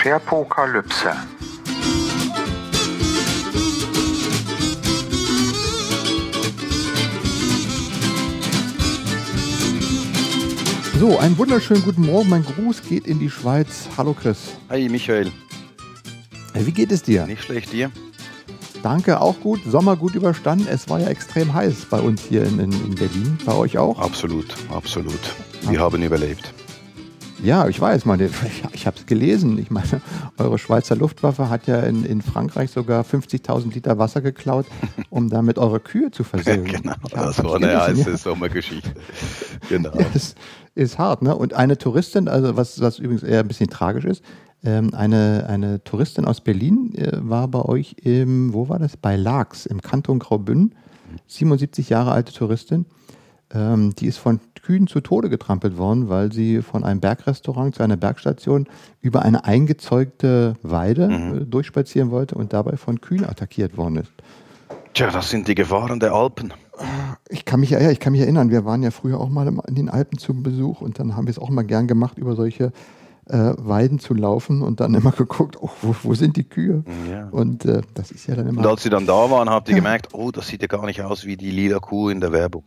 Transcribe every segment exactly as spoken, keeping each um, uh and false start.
Sherpokalypse. So, einen wunderschönen guten Morgen. Mein Gruß geht in die Schweiz. Hallo Chris. Hi Michael. Wie geht es dir? Nicht schlecht, dir? Danke, auch gut. Sommer gut überstanden. Es war ja extrem heiß bei uns hier in, in, in Berlin. Bei euch auch? Absolut, absolut. Wir haben überlebt. Ja, ich weiß, meine, ich, ich habe es gelesen. Ich meine, eure Schweizer Luftwaffe hat ja in, in Frankreich sogar fünfzigtausend Liter Wasser geklaut, um damit eure Kühe zu versehen. Genau, ich das war eine heiße ja. Sommergeschichte. Genau. Ja, das ist hart, ne? Und eine Touristin, also was, was übrigens eher ein bisschen tragisch ist, ähm, eine, eine Touristin aus Berlin äh, war bei euch im, wo war das? Bei Laax im Kanton Graubünden, siebenundsiebzig Jahre alte Touristin. Ähm, die ist von Kühen zu Tode getrampelt worden, weil sie von einem Bergrestaurant zu einer Bergstation über eine eingezeugte Weide mhm. äh, durchspazieren wollte und dabei von Kühen attackiert worden ist. Tja, das sind die Gefahren der Alpen. Ich kann mich, ja, ich kann mich erinnern, wir waren ja früher auch mal in den Alpen zum Besuch und dann haben wir es auch mal gern gemacht, über solche äh, Weiden zu laufen und dann immer geguckt, oh, wo, wo sind die Kühe? Ja. Und äh, das ist ja dann immer... Und als sie dann da waren, habt ihr ja. gemerkt, oh, das sieht ja gar nicht aus wie die lila Kuh in der Werbung.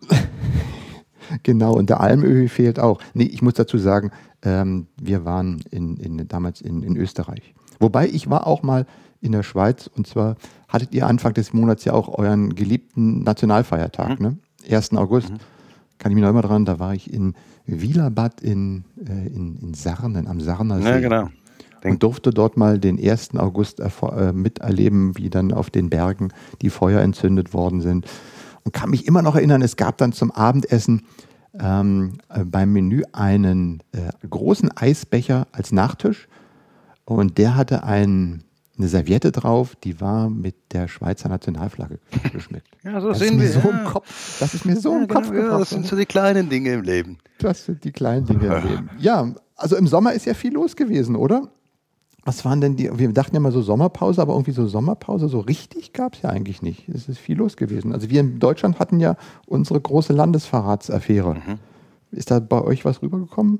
Genau, und der Almöhi fehlt auch. Nee, ich muss dazu sagen, ähm, wir waren in, in, damals in, in Österreich. Wobei, ich war auch mal in der Schweiz und zwar hattet ihr Anfang des Monats ja auch euren geliebten Nationalfeiertag, mhm. ne? ersten August. Mhm. Kann ich mich noch immer dran, da war ich in Wielerbad in, äh, in, in Sarnen, am Sarner See. Ja, genau. Und durfte dort mal den ersten August erfor- äh, miterleben, wie dann auf den Bergen die Feuer entzündet worden sind. Und kann mich immer noch erinnern, es gab dann zum Abendessen ähm, äh, beim Menü einen äh, großen Eisbecher als Nachtisch. Und der hatte ein, eine Serviette drauf, die war mit der Schweizer Nationalflagge geschmückt. Ja, so das sind ist mir wir. So ja. im Kopf, das ist mir so ja, im Kopf genau, gebracht. Ja, das sind so die kleinen Dinge im Leben. Das sind die kleinen Dinge im Leben. Ja, also im Sommer ist ja viel los gewesen, oder? Was waren denn die, wir dachten ja mal so Sommerpause, aber irgendwie so Sommerpause, so richtig gab es ja eigentlich nicht. Es ist viel los gewesen. Also wir in Deutschland hatten ja unsere große Landesverratsaffäre. Mhm. Ist da bei euch was rübergekommen?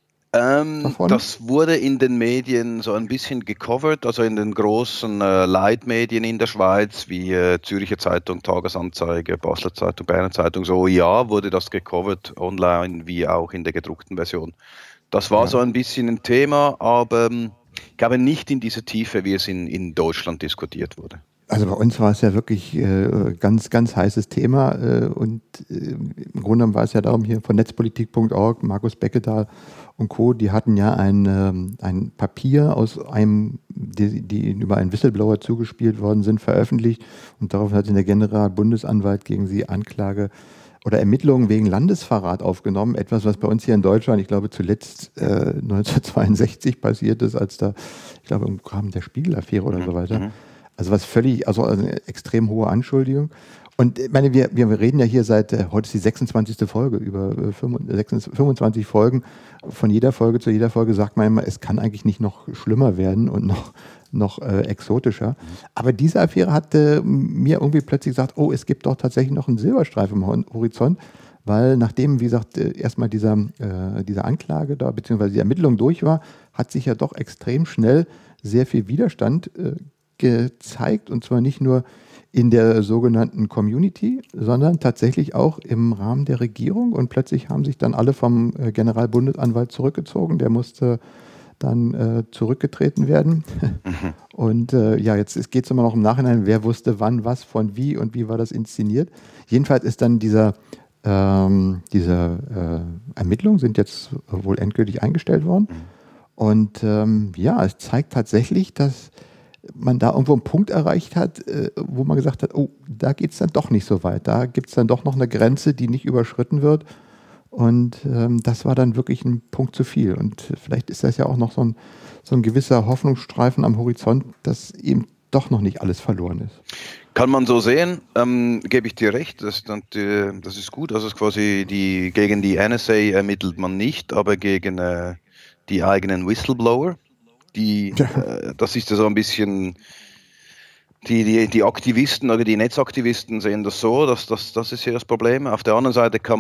Ähm, das wurde in den Medien so ein bisschen gecovert, also in den großen äh, Leitmedien in der Schweiz, wie äh, Zürcher Zeitung, Tagesanzeiger, Basler Zeitung, Berner Zeitung, so ja, wurde das gecovert, online wie auch in der gedruckten Version. Das war ja. so ein bisschen ein Thema, aber ich glaube nicht in dieser Tiefe, wie es in, in Deutschland diskutiert wurde. Also bei uns war es ja wirklich äh, ganz, ganz heißes Thema äh, und äh, im Grunde genommen war es ja darum, hier von netzpolitik punkt org, Markus Beckedahl und Co., die hatten ja ein, ähm, ein Papier aus einem, die, die über einen Whistleblower zugespielt worden sind, veröffentlicht und darauf hat der Generalbundesanwalt gegen sie Anklage oder Ermittlungen wegen Landesverrat aufgenommen. Etwas, was bei uns hier in Deutschland, ich glaube, zuletzt äh, neunzehnhundertzweiundsechzig passiert ist, als da, ich glaube, im Rahmen der Spiegel-Affäre oder so weiter. Mhm. Also was völlig, also eine extrem hohe Anschuldigung. Und ich meine, wir, wir reden ja hier seit, äh, heute ist die sechsundzwanzigste Folge, über äh, fünfundzwanzig Folgen. Von jeder Folge zu jeder Folge sagt man immer, es kann eigentlich nicht noch schlimmer werden und noch, noch äh, exotischer. Mhm. Aber diese Affäre hat äh, mir irgendwie plötzlich gesagt, oh, es gibt doch tatsächlich noch einen Silberstreifen am Horizont, weil nachdem, wie gesagt, äh, erstmal dieser, äh, diese Anklage da, beziehungsweise die Ermittlung durch war, hat sich ja doch extrem schnell sehr viel Widerstand äh, gezeigt, und zwar nicht nur in der sogenannten Community, sondern tatsächlich auch im Rahmen der Regierung, und plötzlich haben sich dann alle vom äh, Generalbundesanwalt zurückgezogen, der musste dann äh, zurückgetreten werden. Mhm. Und äh, ja, jetzt geht es immer noch im Nachhinein, wer wusste wann, was, von wie und wie war das inszeniert. Jedenfalls ist dann dieser, ähm, diese äh, Ermittlungen sind jetzt wohl endgültig eingestellt worden. Mhm. Und ähm, ja, es zeigt tatsächlich, dass man da irgendwo einen Punkt erreicht hat, äh, wo man gesagt hat, oh, da geht es dann doch nicht so weit. Da gibt es dann doch noch eine Grenze, die nicht überschritten wird. Und ähm, das war dann wirklich ein Punkt zu viel. Und vielleicht ist das ja auch noch so ein, so ein gewisser Hoffnungsstreifen am Horizont, dass eben doch noch nicht alles verloren ist. Kann man so sehen, ähm, gebe ich dir recht, das, das ist gut. Also quasi die, gegen die N S A ermittelt man nicht, aber gegen äh, die eigenen Whistleblower. Die, ja. äh, das ist ja so ein bisschen Die, die, die Aktivisten oder die Netzaktivisten sehen das so, dass das, das ist hier das Problem. Auf der anderen Seite kann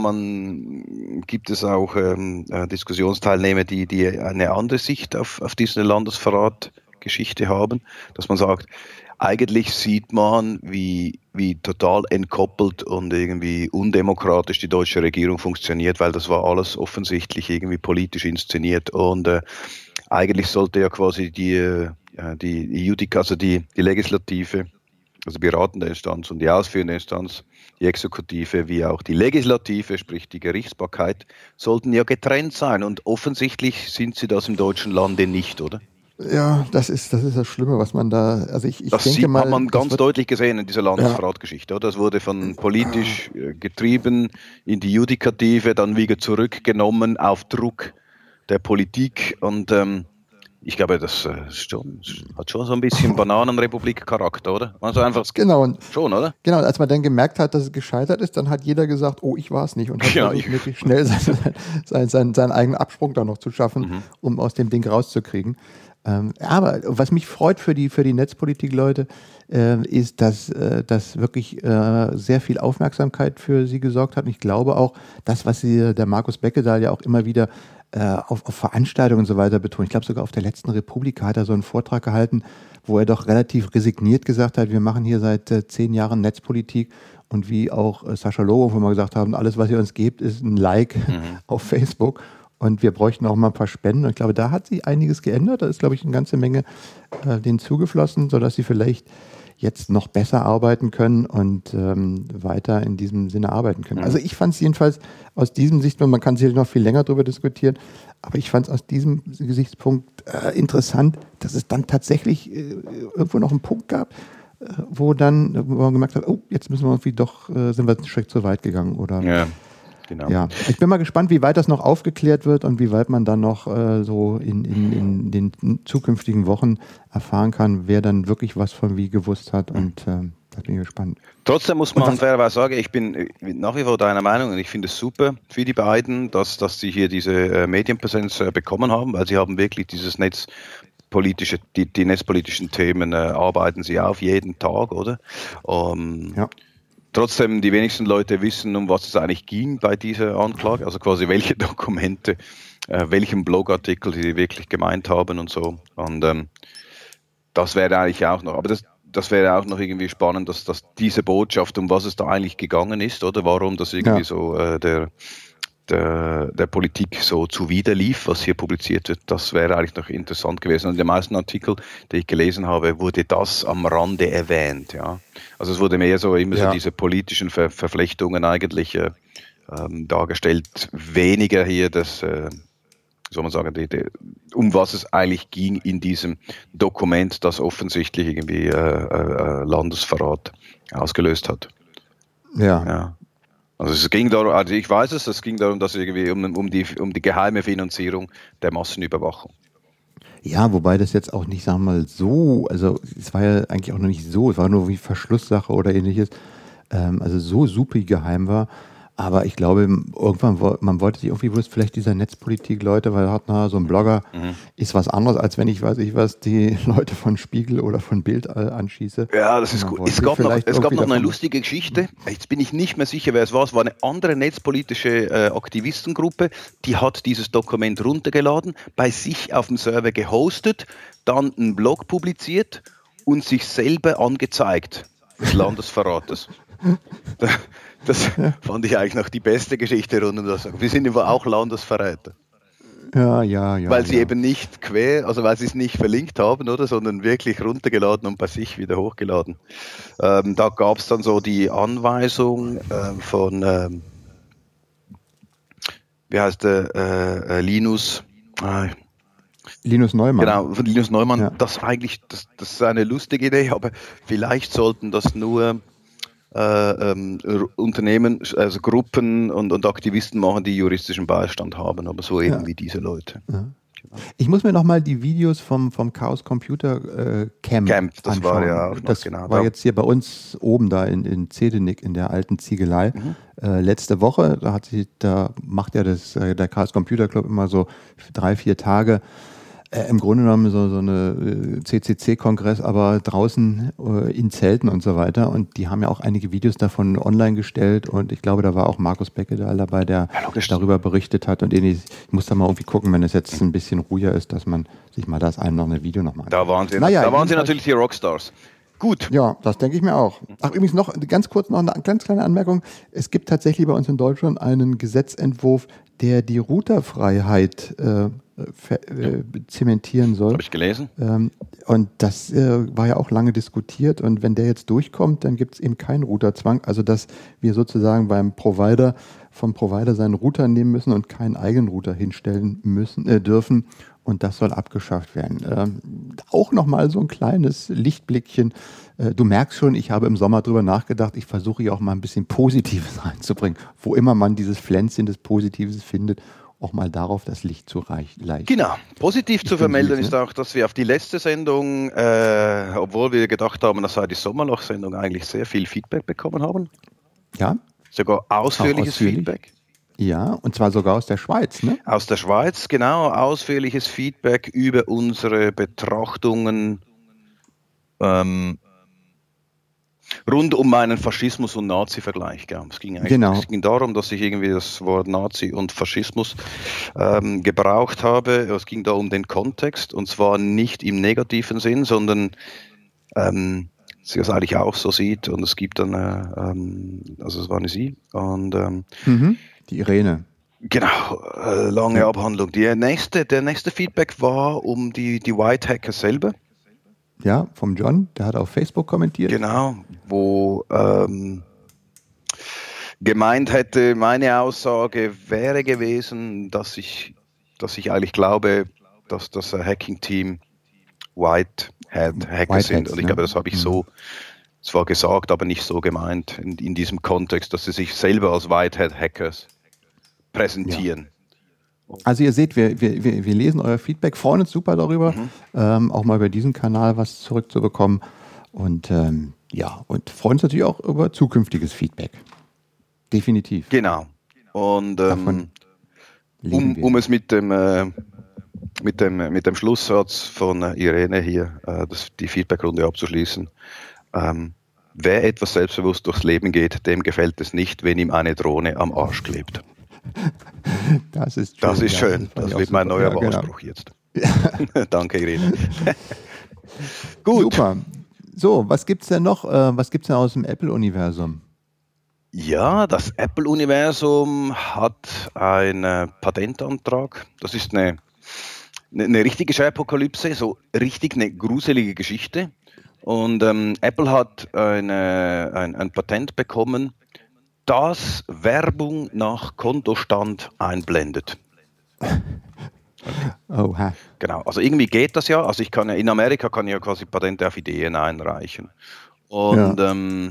man, gibt es auch ähm, Diskussionsteilnehmer, die, die eine andere Sicht auf, auf diese Landesverrat-Geschichte haben, dass man sagt, eigentlich sieht man, wie, wie total entkoppelt und irgendwie undemokratisch die deutsche Regierung funktioniert, weil das war alles offensichtlich irgendwie politisch inszeniert und äh, eigentlich sollte ja quasi die, äh, die, die Judik, also die, die Legislative, also die beratende Instanz und die ausführende Instanz, die Exekutive wie auch die Legislative, sprich die Gerichtsbarkeit, sollten ja getrennt sein und offensichtlich sind sie das im deutschen Lande nicht, oder? Ja, das ist, das ist das Schlimme, was man da, also ich, ich das denke sieht, mal. Das hat man ganz wird, deutlich gesehen in dieser Landesverratgeschichte. Ja. Das wurde von politisch getrieben in die Judikative, dann wieder zurückgenommen auf Druck der Politik und ähm, ich glaube, das äh, schon, hat schon so ein bisschen Bananenrepublik-Charakter, oder? Also einfach genau, und, schon, oder? Genau, als man dann gemerkt hat, dass es gescheitert ist, dann hat jeder gesagt, oh, ich war es nicht und hat ja, versucht, möglichst schnell seinen, seinen, seinen, seinen eigenen Absprung da noch zu schaffen, mhm. um aus dem Ding rauszukriegen. Ähm, aber was mich freut für die, für die Netzpolitik-Leute, äh, ist, dass äh, das wirklich äh, sehr viel Aufmerksamkeit für sie gesorgt hat. Und ich glaube auch, das, was sie, der Markus Beckedahl ja auch immer wieder äh, auf, auf Veranstaltungen und so weiter betont. Ich glaube, sogar auf der letzten Republika hat er so einen Vortrag gehalten, wo er doch relativ resigniert gesagt hat, wir machen hier seit äh, zehn Jahren Netzpolitik. Und wie auch äh, Sascha Lobo, wo wir gesagt haben, alles, was ihr uns gebt, ist ein Like mhm. auf Facebook. Und wir bräuchten auch mal ein paar Spenden. Und ich glaube, da hat sich einiges geändert. Da ist, glaube ich, eine ganze Menge äh, denen zugeflossen, sodass sie vielleicht jetzt noch besser arbeiten können und ähm, weiter in diesem Sinne arbeiten können. Mhm. Also ich fand es jedenfalls aus diesem Sichtpunkt, man kann sicherlich noch viel länger darüber diskutieren, aber ich fand es aus diesem Gesichtspunkt äh, interessant, dass es dann tatsächlich äh, irgendwo noch einen Punkt gab, äh, wo dann, wo man gemerkt hat, oh, jetzt müssen wir irgendwie doch, äh, sind wir einen Schritt zu weit gegangen. Oder ja. Genau. Ja, ich bin mal gespannt, wie weit das noch aufgeklärt wird und wie weit man dann noch äh, so in, in, in den zukünftigen Wochen erfahren kann, wer dann wirklich was von wie gewusst hat. Und äh, da bin ich gespannt. Trotzdem muss man fairerweise sagen, ich bin nach wie vor deiner Meinung und ich finde es super für die beiden, dass, dass sie hier diese äh, Medienpräsenz äh, bekommen haben, weil sie haben wirklich dieses Netz politische, die, die netzpolitischen Themen äh, arbeiten sie auf jeden Tag, oder? Um, ja. Trotzdem, die wenigsten Leute wissen, um was es eigentlich ging bei dieser Anklage, also quasi welche Dokumente, äh, welchen Blogartikel sie wirklich gemeint haben und so. Und ähm, das wäre eigentlich auch noch, aber das, das wäre auch noch irgendwie spannend, dass, dass diese Botschaft, um was es da eigentlich gegangen ist, oder warum das irgendwie ja. so äh, der, der, der Politik so zuwiderlief, was hier publiziert wird, das wäre eigentlich noch interessant gewesen. Und in den meisten Artikeln, die ich gelesen habe, wurde das am Rande erwähnt. Ja. Also es wurde mehr so immer ja. so diese politischen Ver- Verflechtungen eigentlich äh, ähm, dargestellt, weniger hier das, äh, soll man sagen, die, die, um was es eigentlich ging in diesem Dokument, das offensichtlich irgendwie äh, äh, Landesverrat ausgelöst hat. Ja. ja. Also es ging darum, also ich weiß es, es ging darum, dass irgendwie um, um, die, um die geheime Finanzierung der Massenüberwachung. Ja, wobei das jetzt auch nicht, sagen wir mal, so, also es war ja eigentlich auch noch nicht so, es war nur wie Verschlusssache oder ähnliches, ähm, also so super geheim war. Aber ich glaube, irgendwann, man wollte sich irgendwie, wusste vielleicht dieser Netzpolitik-Leute, weil hat na, so ein Blogger mhm. ist was anderes, als wenn ich, weiß ich was, die Leute von Spiegel oder von Bild äh, anschieße. Ja, das ist gut. Es gab noch, es gab noch eine lustige Geschichte, jetzt bin ich nicht mehr sicher, wer es war, es war eine andere netzpolitische äh, Aktivistengruppe, die hat dieses Dokument runtergeladen, bei sich auf dem Server gehostet, dann einen Blog publiziert und sich selber angezeigt des Landesverrates. Das fand ich eigentlich noch die beste Geschichte rund um das. Wir sind aber auch Landesverräter. Ja, ja, ja. Weil sie ja. eben nicht quer, also weil sie es nicht verlinkt haben, oder, sondern wirklich runtergeladen und bei sich wieder hochgeladen. Ähm, da gab es dann so die Anweisung äh, von, ähm, wie heißt der, äh, äh, Linus, äh, Linus Neumann. Genau, von Linus Neumann. Ja. Das eigentlich, das, das ist eine lustige Idee, aber vielleicht sollten das nur Äh, ähm, Unternehmen, also Gruppen und, und Aktivisten machen, die juristischen Beistand haben, aber so eben ja. wie diese Leute. Ja. Genau. Ich muss mir nochmal die Videos vom, vom Chaos Computer äh, Camp, Camp das anschauen. War ja auch das genau war da. Jetzt hier bei uns oben da in, in Zedenik in der alten Ziegelei. Mhm. Äh, letzte Woche, da hat sie, da macht ja das, äh, der Chaos Computer Club immer so drei, vier Tage Äh, Im Grunde genommen so, so eine C C C-Kongress, aber draußen äh, in Zelten und so weiter. Und die haben ja auch einige Videos davon online gestellt. Und ich glaube, da war auch Markus Beckedahl dabei, der ja, darüber berichtet hat. Und ich, ich muss da mal irgendwie gucken, wenn es jetzt ein bisschen ruhiger ist, dass man sich mal das ein oder andere Video nochmal anschaut. Da waren sie, naja, da waren sie natürlich die Rockstars. Gut. Ja, das denke ich mir auch. Ach, übrigens noch ganz kurz noch eine ganz kleine Anmerkung. Es gibt tatsächlich bei uns in Deutschland einen Gesetzentwurf, der die Routerfreiheit äh, ver, äh, zementieren soll. Habe ich gelesen. Ähm, und das äh, war ja auch lange diskutiert. Und wenn der jetzt durchkommt, dann gibt es eben keinen Routerzwang. Also dass wir sozusagen beim Provider vom Provider seinen Router nehmen müssen und keinen eigenen Router hinstellen müssen äh, dürfen. Und das soll abgeschafft werden. Ähm, auch nochmal so ein kleines Lichtblickchen. Äh, du merkst schon, ich habe im Sommer drüber nachgedacht. Ich versuche hier auch mal ein bisschen Positives reinzubringen. Wo immer man dieses Pflänzchen des Positives findet, auch mal darauf das Licht zu reichen. Genau. Positiv ich zu vermelden ist auch, dass wir auf die letzte Sendung, äh, obwohl wir gedacht haben, das sei die Sommerloch-Sendung, eigentlich sehr viel Feedback bekommen haben. Ja. Sogar ausführliches ausführlich. Feedback. Ja, und zwar sogar aus der Schweiz, ne? Aus der Schweiz, genau. Ausführliches Feedback über unsere Betrachtungen ähm, rund um meinen Faschismus- und Nazi-Vergleich. Ja. Es ging eigentlich genau. es ging darum, dass ich irgendwie das Wort Nazi und Faschismus ähm, gebraucht habe. Es ging da um den Kontext, und zwar nicht im negativen Sinn, sondern ähm, sie das eigentlich auch so sieht. Und es gibt dann, äh, ähm, also es war eine sie, und ähm, mhm. Die Irene. Genau, äh, lange ja. Abhandlung. Die nächste, der nächste Feedback war um die, die White Hacker selber. Ja, vom John, der hat auf Facebook kommentiert. Genau, wo ähm, gemeint hätte, meine Aussage wäre gewesen, dass ich, dass ich eigentlich glaube, dass das Hacking-Team White Hat Hacker White sind. Hats, Und ich ne? glaube, das habe ich mhm. so zwar gesagt, aber nicht so gemeint in, in diesem Kontext, dass sie sich selber als White Hat Hackers präsentieren. Ja. Also ihr seht, wir, wir, wir lesen euer Feedback, freuen uns super darüber, mhm. ähm, auch mal über diesen Kanal was zurückzubekommen. Und ähm, ja, und freuen uns natürlich auch über zukünftiges Feedback. Definitiv. Genau. Und ähm, um, um es mit dem, äh, mit dem, mit dem Schlusssatz von äh, Irene hier, äh, das, die Feedbackrunde abzuschließen. Ähm, wer etwas selbstbewusst durchs Leben geht, dem gefällt es nicht, wenn ihm eine Drohne am Arsch klebt. Das ist schön. Das ist schön. Das, das wird mein neuer ja, Wahlspruch genau. jetzt. Ja. Danke, Irene. Gut. Super. So, was gibt es denn noch? Äh, was gibt es denn aus dem Apple-Universum? Ja, das Apple-Universum hat einen Patentantrag. Das ist eine, eine, eine richtige Scheißapokalypse, so richtig eine gruselige Geschichte. Und ähm, Apple hat eine, ein, ein Patent bekommen, das Werbung nach Kontostand einblendet. Oha. Genau, also irgendwie geht das ja. Also ich kann ja, in Amerika kann ich ja quasi Patente auf Ideen einreichen. Und ja. ähm,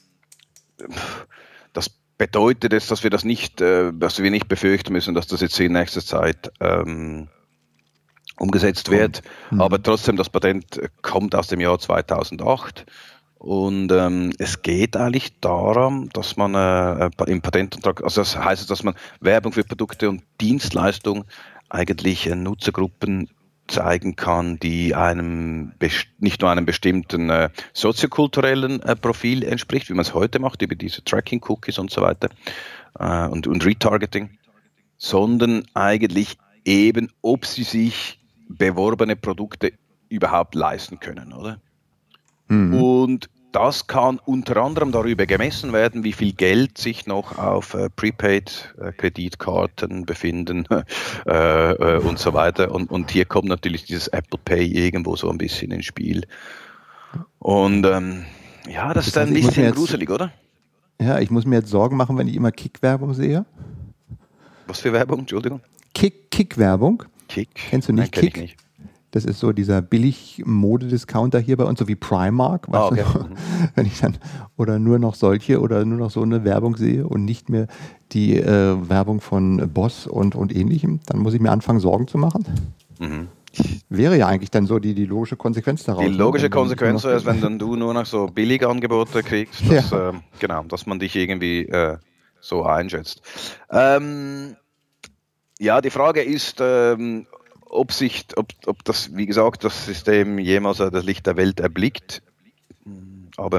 das bedeutet jetzt, dass wir das nicht, äh, dass wir nicht befürchten müssen, dass das jetzt in nächster Zeit ähm, umgesetzt wird. Mhm. Aber trotzdem, das Patent kommt aus dem Jahr zweitausendacht. Und ähm, es geht eigentlich darum, dass man äh, im Patentantrag, also das heißt, dass man Werbung für Produkte und Dienstleistungen eigentlich äh, Nutzergruppen zeigen kann, die einem nicht nur einem bestimmten äh, soziokulturellen äh, Profil entspricht, wie man es heute macht, über diese Tracking-Cookies und so weiter äh, und, und Retargeting, sondern eigentlich eben, ob sie sich beworbene Produkte überhaupt leisten können, oder? Mhm. Und das kann unter anderem darüber gemessen werden, wie viel Geld sich noch auf äh, Prepaid-Kreditkarten äh, befinden äh, äh, und so weiter. Und, und hier kommt natürlich dieses Apple Pay irgendwo so ein bisschen ins Spiel. Und ähm, ja, das, das ist ein bisschen jetzt, gruselig, oder? Ja, ich muss mir jetzt Sorgen machen, wenn ich immer Kick-Werbung sehe. Was für Werbung? Entschuldigung. Kick, Kick-Werbung. Kick? Kennst du nicht Nein, Kick? Ich nicht. Das ist so dieser Billig-Mode-Discounter hier bei uns, so wie Primark, weißt ah, okay. du? Wenn ich dann oder nur noch solche oder nur noch so eine Werbung sehe und nicht mehr die äh, Werbung von Boss und, und ähnlichem, dann muss ich mir anfangen, Sorgen zu machen. Mhm. Wäre ja eigentlich dann so die, die logische Konsequenz daraus. Die logische Konsequenz ist, wenn dann du nur noch so Billigangebote kriegst, dass, ja. äh, genau, dass man dich irgendwie äh, so einschätzt. Ähm, ja, die Frage ist, ähm, ob sich, ob, ob das, wie gesagt, das System jemals das Licht der Welt erblickt. Aber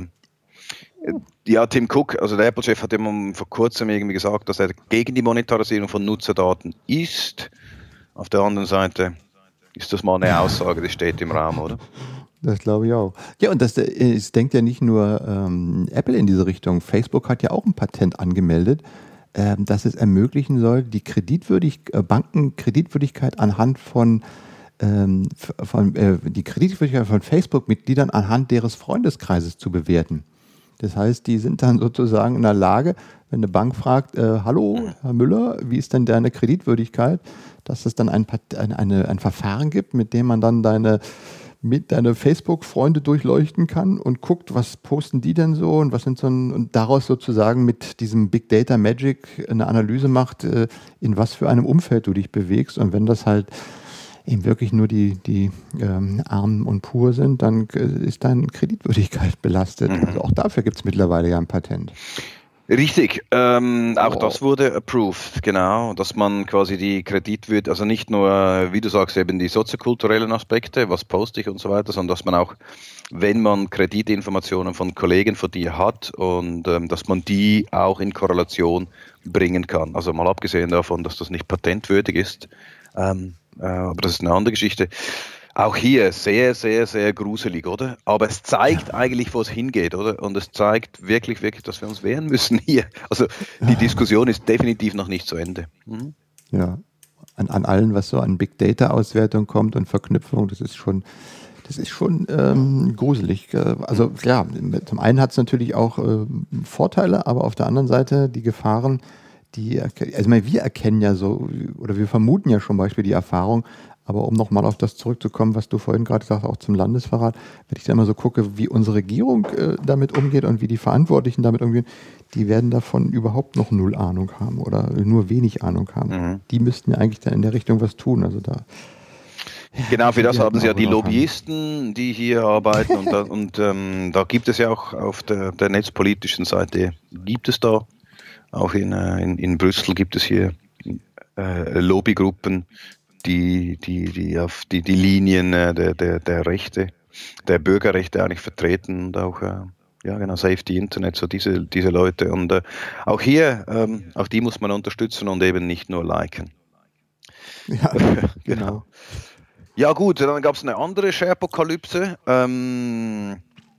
ja, Tim Cook, also der Apple-Chef, hat immer vor kurzem irgendwie gesagt, dass er gegen die Monetarisierung von Nutzerdaten ist. Auf der anderen Seite ist das mal eine Aussage, die steht im Raum, oder? Das glaube ich auch. Ja, und das, es denkt ja nicht nur ähm, Apple in diese Richtung. Facebook hat ja auch ein Patent angemeldet, ähm, dass es ermöglichen soll, die Kreditwürdig äh, Bankenkreditwürdigkeit anhand von, ähm, von äh, die Kreditwürdigkeit von Facebook-Mitgliedern anhand ihres Freundeskreises zu bewerten. Das heißt, die sind dann sozusagen in der Lage, wenn eine Bank fragt, äh, hallo, Herr Müller, wie ist denn deine Kreditwürdigkeit, dass es dann ein, ein, eine, ein Verfahren gibt, mit dem man dann deine mit deine Facebook-Freunde durchleuchten kann und guckt, was posten die denn so und was sind so ein, und daraus sozusagen mit diesem Big Data Magic eine Analyse macht, in was für einem Umfeld du dich bewegst. Und wenn das halt eben wirklich nur die, die ähm, Armen und Pur sind, dann ist deine Kreditwürdigkeit belastet. Mhm. Also auch dafür gibt es mittlerweile ja ein Patent. Richtig, ähm, auch oh. das wurde approved, genau, dass man quasi die Kreditwürdigkeit, also nicht nur, wie du sagst, eben die soziokulturellen Aspekte, was poste ich und so weiter, sondern dass man auch, wenn man Kreditinformationen von Kollegen von dir hat und ähm, dass man die auch in Korrelation bringen kann. Also mal abgesehen davon, dass das nicht patentwürdig ist, ähm, äh, aber das ist eine andere Geschichte. Auch hier sehr, sehr, sehr gruselig, oder? Aber es zeigt ja. eigentlich, wo es hingeht, oder? Und es zeigt wirklich, wirklich, dass wir uns wehren müssen hier. Also die Diskussion ist definitiv noch nicht zu Ende. Mhm. Ja, an, an allem, was so an Big Data Auswertung kommt und Verknüpfung, das ist schon, das ist schon ähm, gruselig. Also ja, zum einen hat es natürlich auch äh, Vorteile, aber auf der anderen Seite die Gefahren, die, also ich meine, wir erkennen ja so, oder wir vermuten ja schon Beispiel die Erfahrung. Aber um nochmal auf das zurückzukommen, was du vorhin gerade sagst, auch zum Landesverrat, wenn ich da mal so gucke, wie unsere Regierung äh, damit umgeht und wie die Verantwortlichen damit umgehen, die werden davon überhaupt noch null Ahnung haben oder nur wenig Ahnung haben. Mhm. Die müssten ja eigentlich dann in der Richtung was tun. Also da. Genau, für das haben sie ja die Lobbyisten, die hier arbeiten und, da, und ähm, da gibt es ja auch auf der, der netzpolitischen Seite, gibt es da, auch in, in, in Brüssel gibt es hier äh, Lobbygruppen, die die die auf die die Linien äh, der der der Rechte, der Bürgerrechte eigentlich vertreten und auch äh, ja genau Safety Internet, so diese diese Leute und äh, auch hier ähm, auch die muss man unterstützen und eben nicht nur liken. Ja, genau. Ja gut, dann gab es eine andere Shareapokalypse ähm,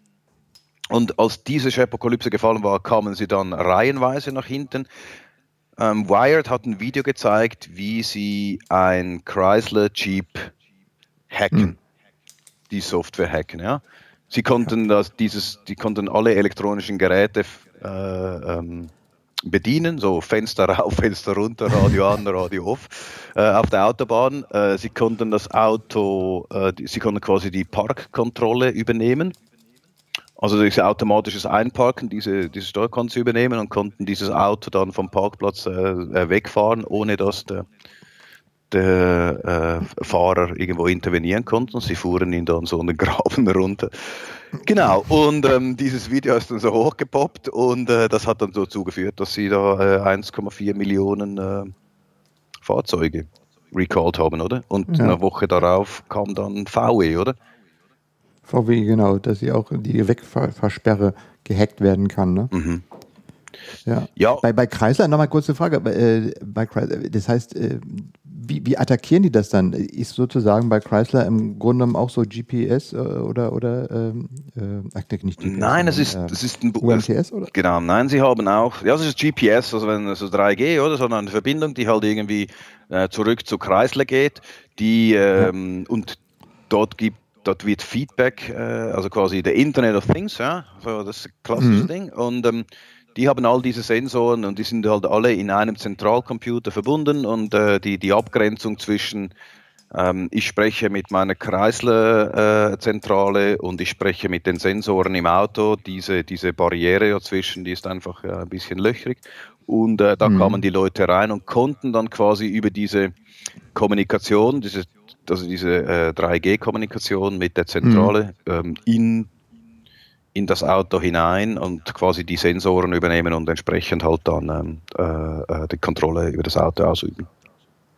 und als diese Shareapokalypse gefallen war, kamen sie dann reihenweise nach hinten. Um, Wired hat ein Video gezeigt, wie sie ein Chrysler Jeep hacken, hm. die Software hacken. Ja? Sie konnten das, dieses, die konnten alle elektronischen Geräte äh, ähm, bedienen, so Fenster rauf, Fenster runter, Radio an, Radio off, äh, auf der Autobahn. Äh, sie konnten das Auto, äh, die, sie konnten quasi die Parkkontrolle übernehmen. Also dieses automatisches Einparken, diese, diese Steuer konnten sie übernehmen und konnten dieses Auto dann vom Parkplatz äh, wegfahren, ohne dass der, der äh, Fahrer irgendwo intervenieren konnte. Sie fuhren ihn dann so einen Graben runter. Genau, und ähm, dieses Video ist dann so hochgepoppt und äh, das hat dann dazu geführt, dass sie da äh, eins Komma vier Millionen äh, Fahrzeuge recalled haben, oder? Und ja. eine Woche darauf kam dann V W, oder? V W, genau, dass sie auch die Wegfahrsperre gehackt werden kann. Ne? Mhm. Ja. ja. Bei, bei Chrysler, nochmal kurze Frage, äh, bei Chrysler, das heißt, äh, wie, wie attackieren die das dann? Ist sozusagen bei Chrysler im Grunde genommen auch so G P S äh, oder, oder ähm, äh, nicht G P S? Nein, es ist, äh, es ist ein U M T S, oder? Genau, nein, sie haben auch, ja, es ist G P S, also wenn so drei G, oder, sondern eine Verbindung, die halt irgendwie äh, zurück zu Chrysler geht, die ähm, ja. und dort gibt Dort wird Feedback, äh, also quasi der Internet of Things, ja, so das klassische mhm. Ding. Und ähm, die haben all diese Sensoren und die sind halt alle in einem Zentralcomputer verbunden und äh, die, die Abgrenzung zwischen ähm, ich spreche mit meiner Chrysler-Zentrale äh, und ich spreche mit den Sensoren im Auto, diese, diese Barriere dazwischen, die ist einfach ja, ein bisschen löchrig. Und äh, da mhm. kamen die Leute rein und konnten dann quasi über diese Kommunikation, diese also diese äh, drei G Kommunikation mit der Zentrale mhm. ähm, in, in das Auto hinein und quasi die Sensoren übernehmen und entsprechend halt dann ähm, äh, die Kontrolle über das Auto ausüben.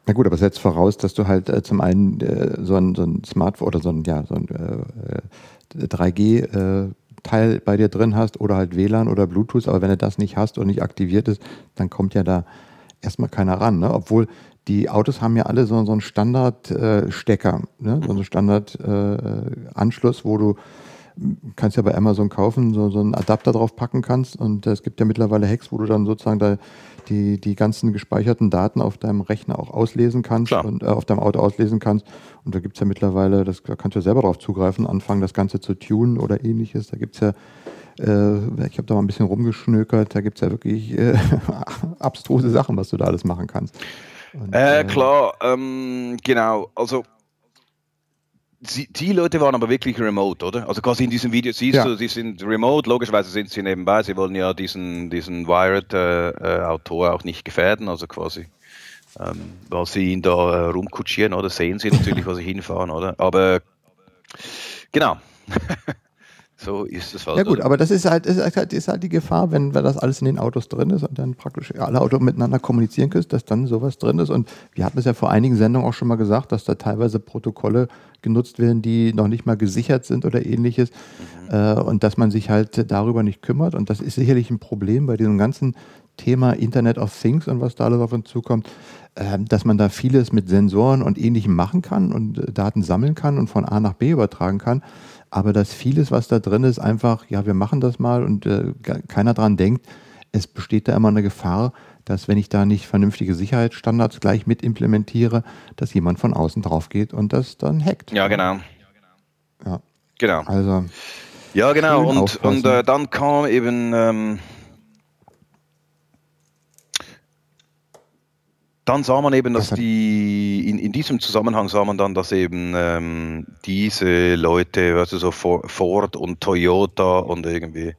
Na gut, aber es setzt voraus, dass du halt äh, zum einen äh, so ein, so ein Smartphone oder so ein, ja, so ein äh, drei G äh, Teil bei dir drin hast oder halt W L A N oder Bluetooth, aber wenn du das nicht hast und nicht aktiviert ist, dann kommt ja da erstmal keiner ran, ne? Obwohl die Autos haben ja alle so, so einen Standard-Stecker, äh, ne? So einen Standard-Anschluss, äh, wo du kannst ja bei Amazon kaufen, so, so einen Adapter drauf packen kannst und äh, es gibt ja mittlerweile Hacks, wo du dann sozusagen da die, die ganzen gespeicherten Daten auf deinem Rechner auch auslesen kannst Klar. und äh, auf deinem Auto auslesen kannst. Und da gibt es ja mittlerweile, das, da kannst du ja selber drauf zugreifen, anfangen das Ganze zu tunen oder ähnliches. Da gibt es ja, äh, ich habe da mal ein bisschen rumgeschnökert, da gibt es ja wirklich äh, abstruse Sachen, was du da alles machen kannst. Und, äh, äh, klar, ähm, genau, also Sie, die Leute waren aber wirklich remote, oder? Also quasi in diesem Video siehst ja. du, sie sind remote, logischerweise sind sie nebenbei, sie wollen ja diesen, diesen Wired-Autor äh, auch nicht gefährden, also quasi, ähm, weil sie ihn da äh, rumkutschieren, oder? Sehen sie natürlich, wo sie hinfahren, oder? Aber genau. So ist es halt. Ja gut, aber das ist halt, ist halt, ist halt die Gefahr, wenn, wenn das alles in den Autos drin ist und dann praktisch alle Autos miteinander kommunizieren können, dass dann sowas drin ist. Und wir hatten es ja vor einigen Sendungen auch schon mal gesagt, dass da teilweise Protokolle genutzt werden, die noch nicht mal gesichert sind oder ähnliches. Mhm. Äh, und dass man sich halt darüber nicht kümmert. Und das ist sicherlich ein Problem bei diesem ganzen Thema Internet of Things und was da alles auf uns zukommt, äh, dass man da vieles mit Sensoren und Ähnlichem machen kann und äh, Daten sammeln kann und von A nach B übertragen kann. Aber dass vieles, was da drin ist, einfach, ja, wir machen das mal und äh, keiner dran denkt, es besteht da immer eine Gefahr, dass wenn ich da nicht vernünftige Sicherheitsstandards gleich mit implementiere, dass jemand von außen drauf geht und das dann hackt. Ja, genau. Ja, genau. Also, ja, genau. Und, und äh, dann kam eben ähm, Dann sah man eben, dass die, in, in diesem Zusammenhang sah man dann, dass eben ähm, diese Leute, also so Ford und Toyota und irgendwie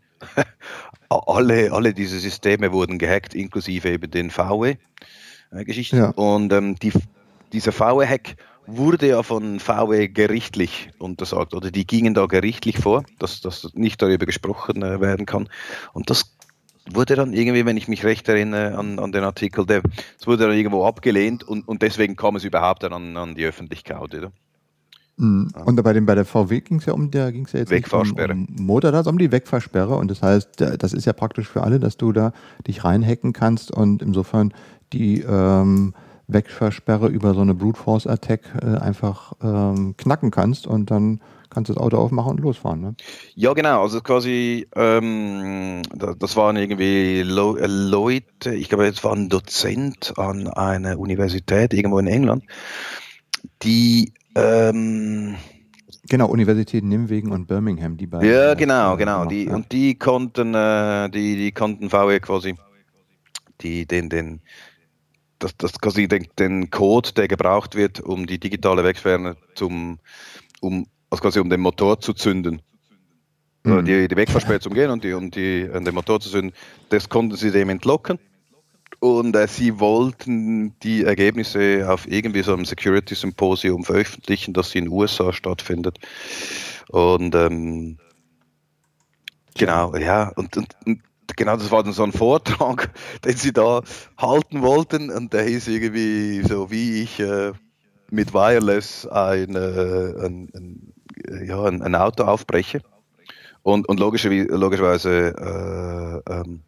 alle, alle diese Systeme wurden gehackt, inklusive eben den V W-Geschichten. Ja. Und ähm, die, dieser V W-Hack wurde ja von V W gerichtlich untersagt, oder die gingen da gerichtlich vor, dass, dass nicht darüber gesprochen äh, werden kann. Und das wurde dann irgendwie, wenn ich mich recht erinnere an, an den Artikel, der, es wurde dann irgendwo abgelehnt und, und deswegen kam es überhaupt dann an, an die Öffentlichkeit, oder? Mhm. Ja. Und bei, dem, bei der V W ging es ja um, der ging es ja jetzt Wegfahrsperre. Um, um Motor, das um die Wegfahrsperre und das heißt, das ist ja praktisch für alle, dass du da dich reinhacken kannst und insofern die ähm, Wegfahrsperre über so eine Brute Force Attack äh, einfach ähm, knacken kannst und dann kannst du das Auto aufmachen und losfahren, ne? Ja, genau. Also quasi, ähm, das waren irgendwie Leute, ich glaube, es war ein Dozent an einer Universität irgendwo in England, die ähm, genau, Universität Nimwegen und Birmingham, die beiden. Ja, genau, genau. Die, ja. Und die konnten, äh, die, die konnten V W quasi, die, den, den, das, das quasi den, den Code, der gebraucht wird, um die digitale Wegfahrsperre zum, um also quasi um den Motor zu zünden. Mhm. Die, die Wegfahrsperre zu umgehen und, die, um die, um den Motor zu zünden, das konnten sie dem entlocken. Und äh, sie wollten die Ergebnisse auf irgendwie so einem Security-Symposium veröffentlichen, das in den U S A stattfindet. Und ähm, genau, ja, und, und, und genau, das war dann so ein Vortrag, den sie da halten wollten. Und der hieß irgendwie so, wie ich äh, mit Wireless ein, äh, ein, ein ja, ein, ein Auto aufbreche und, und logischerweise, logischerweise äh, ähm,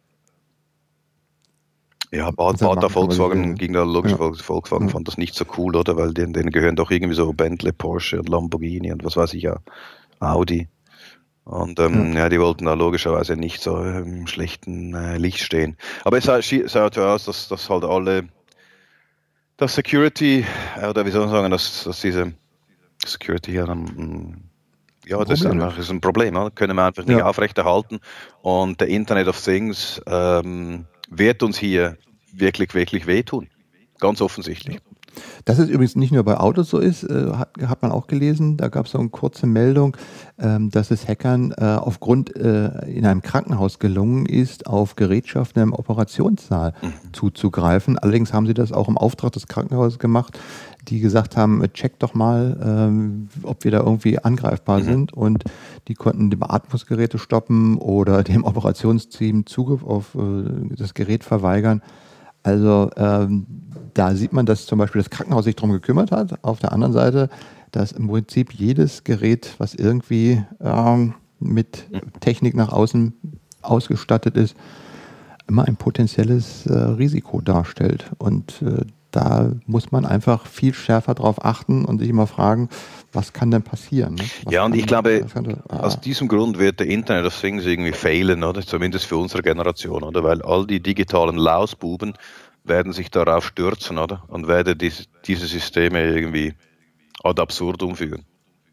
ja, Bata Volkswagen ging da logischerweise, ja. Volkswagen ja. fand das nicht so cool, oder? Weil denen, denen gehören doch irgendwie so Bentley, Porsche und Lamborghini und was weiß ich ja, Audi. Und ähm, ja. ja, die wollten da logischerweise nicht so im schlechten äh, Licht stehen. Aber es sah, sah so aus, dass, dass halt alle, das Security, oder wie soll man sagen, dass, dass diese Security hier um, ja, das ist, ein, das ist ein Problem, oder? Können wir einfach nicht ja. aufrechterhalten. Und der Internet of Things ähm, wird uns hier wirklich, wirklich wehtun. Ganz offensichtlich. Dass es übrigens nicht nur bei Autos so ist, äh, hat, hat man auch gelesen. Da gab es so eine kurze Meldung, ähm, dass es Hackern äh, aufgrund äh, in einem Krankenhaus gelungen ist, auf Gerätschaften im Operationssaal mhm. zuzugreifen. Allerdings haben sie das auch im Auftrag des Krankenhauses gemacht, die gesagt haben, check doch mal, ähm, ob wir da irgendwie angreifbar mhm. sind. Und die konnten die Beatmungsgeräte stoppen oder dem Operationsteam Zugriff auf äh, das Gerät verweigern. Also ähm, da sieht man, dass zum Beispiel das Krankenhaus sich darum gekümmert hat. Auf der anderen Seite, dass im Prinzip jedes Gerät, was irgendwie ähm, mit Technik nach außen ausgestattet ist, immer ein potenzielles äh, Risiko darstellt. Und äh, da muss man einfach viel schärfer drauf achten und sich immer fragen, was kann denn passieren? Ne? Ja, und kann, ich glaube, kann, ah. aus diesem Grund wird der Internet of Things irgendwie fehlen, oder? Zumindest für unsere Generation, oder? Weil all die digitalen Lausbuben werden sich darauf stürzen, oder? Und werden diese, diese Systeme irgendwie ad absurdum führen.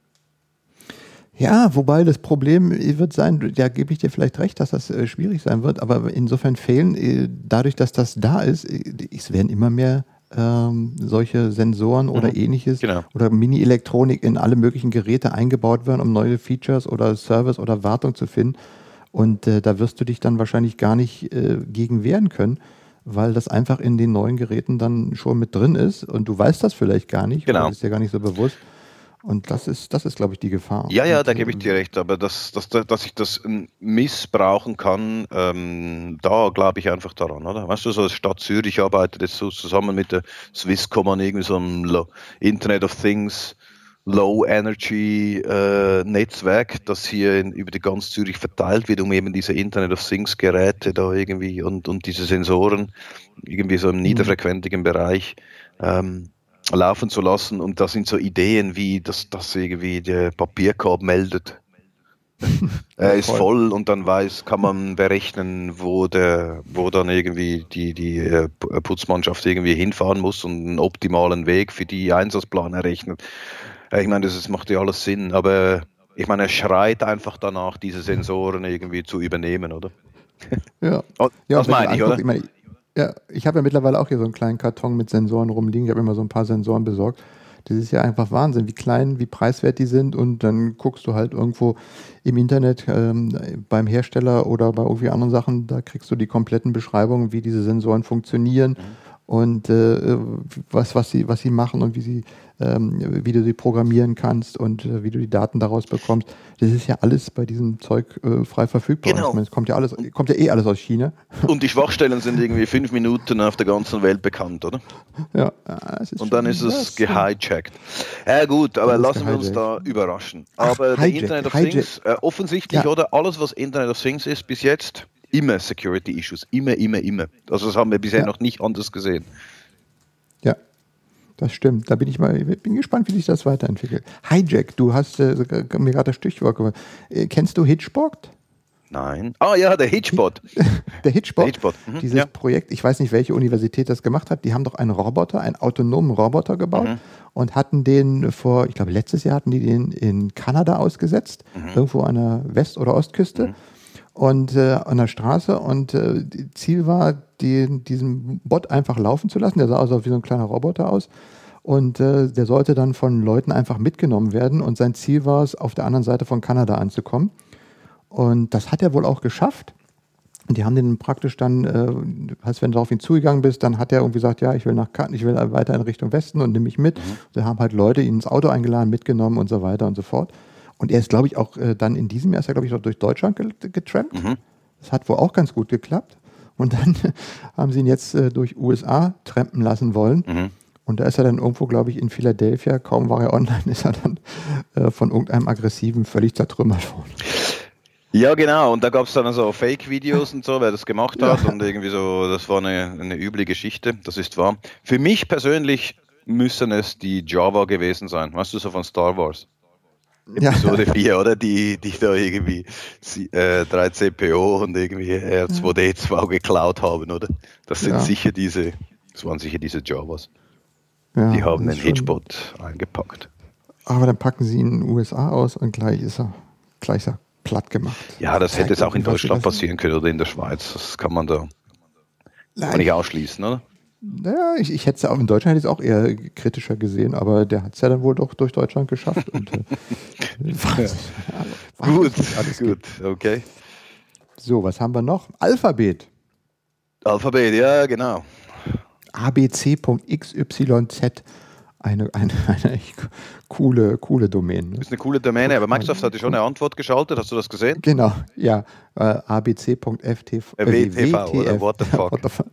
Ja, wobei das Problem wird sein, da gebe ich dir vielleicht recht, dass das äh, schwierig sein wird, aber insofern fehlen, äh, dadurch, dass das da ist, äh, es werden immer mehr ähm, solche Sensoren oder mhm, ähnliches genau. oder Mini-Elektronik in alle möglichen Geräte eingebaut werden, um neue Features oder Service oder Wartung zu finden. Und äh, da wirst du dich dann wahrscheinlich gar nicht äh, gegen wehren können, weil das einfach in den neuen Geräten dann schon mit drin ist und du weißt das vielleicht gar nicht, genau. oder ist dir gar nicht so bewusst. Und das ist, das ist, glaube ich, die Gefahr. Ja, ja, und, da gebe ich dir recht, aber dass, dass, dass ich das missbrauchen kann, ähm, da glaube ich einfach daran, oder? Weißt du, so als Stadt Zürich arbeitet jetzt so zusammen mit der Swisscom an irgendwie so einem Internet of Things Low Energy äh, Netzwerk, das hier in, über die ganz Zürich verteilt wird, um eben diese Internet of Things Geräte da irgendwie und, und diese Sensoren irgendwie so im niederfrequentigen Bereich ähm, laufen zu lassen, und das sind so Ideen wie, dass das irgendwie der Papierkorb meldet. Er ist voll und dann weiß, kann man berechnen, wo der, wo dann irgendwie die, die Putzmannschaft irgendwie hinfahren muss und einen optimalen Weg für die Einsatzplan errechnet. Ich meine, das, das macht ja alles Sinn, aber ich meine, er schreit einfach danach, diese Sensoren irgendwie zu übernehmen, oder? Ja, das ja, meine ich, oder? Ich meine, ja, ich habe ja mittlerweile auch hier so einen kleinen Karton mit Sensoren rumliegen. Ich habe immer so ein paar Sensoren besorgt. Das ist ja einfach Wahnsinn, wie klein, wie preiswert die sind. Und dann guckst du halt irgendwo im Internet ähm, beim Hersteller oder bei irgendwie anderen Sachen, da kriegst du die kompletten Beschreibungen, wie diese Sensoren funktionieren. Mhm. Und äh, was, was, sie, was sie machen und wie, sie, ähm, wie du sie programmieren kannst und äh, wie du die Daten daraus bekommst. Das ist ja alles bei diesem Zeug äh, frei verfügbar. Genau. Ich meine, es kommt ja, alles, kommt ja eh alles aus China. Und die Schwachstellen sind irgendwie fünf Minuten auf der ganzen Welt bekannt, oder? Ja. Das ist und dann ist es gehijackt. Ja gut, aber lassen wir uns da überraschen. Aber Ach, der Hijack, Internet of Hijack. Things, äh, offensichtlich, ja. oder? Alles, was Internet of Things ist bis jetzt, immer Security-Issues. Immer, immer, immer. Also das haben wir bisher ja. noch nicht anders gesehen. Ja, das stimmt. Da bin ich mal bin gespannt, wie sich das weiterentwickelt. Hijack, du hast äh, mir gerade das Stichwort gemacht. Äh, kennst du Hitchbot? Nein. Ah ja, der Hitchbot. der Hitchbot. Der Hitchbot. Mhm. Dieses ja. Projekt, ich weiß nicht, welche Universität das gemacht hat, die haben doch einen Roboter, einen autonomen Roboter gebaut mhm. und hatten den vor, ich glaube letztes Jahr hatten die den in Kanada ausgesetzt, mhm. irgendwo an der West- oder Ostküste. Mhm. Und äh, an der Straße, und äh, Ziel war, die, diesen Bot einfach laufen zu lassen. Der sah also wie so ein kleiner Roboter aus. Und äh, der sollte dann von Leuten einfach mitgenommen werden. Und sein Ziel war es, auf der anderen Seite von Kanada anzukommen. Und das hat er wohl auch geschafft. Und die haben den praktisch dann, äh, als wenn du auf ihn zugegangen bist, dann hat er irgendwie gesagt, ja, ich will nach Kanada, ich will weiter in Richtung Westen und nimm mich mit. Mhm. Sie haben halt Leute ihn ins Auto eingeladen, mitgenommen und so weiter und so fort. Und er ist, glaube ich, auch äh, dann in diesem Jahr, ist er, glaube ich, auch durch Deutschland getrampt. Mhm. Das hat wohl auch ganz gut geklappt. Und dann haben sie ihn jetzt äh, durch U S A trampen lassen wollen. Mhm. Und da ist er dann irgendwo, glaube ich, in Philadelphia, kaum war er online, ist er dann äh, von irgendeinem Aggressiven völlig zertrümmert worden. Ja, genau. Und da gab es dann also Fake-Videos und so, wer das gemacht hat. Ja. Und irgendwie so, das war eine, eine üble Geschichte. Das ist wahr. Für mich persönlich müssen es die Java gewesen sein. Weißt du, so von Star Wars? Episode ja. vier, oder? Die, die da irgendwie äh, drei C P U und irgendwie R zwei D zwei geklaut haben, oder? Das sind ja. sicher diese, das waren sicher diese Javas. Ja, die haben den Hitchbot eingepackt. Aber dann packen sie ihn in den U S A aus und gleich ist er, gleich ist er platt gemacht. Ja, das Zeigt hätte es auch in Deutschland passieren können oder in der Schweiz. Das kann man da kann nicht ausschließen, oder? Naja, ich, ich hätte es auch in Deutschland hätte ich es auch eher kritischer gesehen, aber der hat es ja dann wohl doch durch Deutschland geschafft. Und, äh, was, ja. Gut, alles gut, okay. So, was haben wir noch? Alphabet. Alphabet, ja, genau. A B C Punkt X Y Z. eine, eine, eine echt coole, coole Domain. Ne? Ist eine coole Domäne, aber Microsoft hat ja schon eine Antwort geschaltet, hast du das gesehen? Genau, ja, äh, abc.ftv, äh, W T V, oder? What the fuck? What the fuck?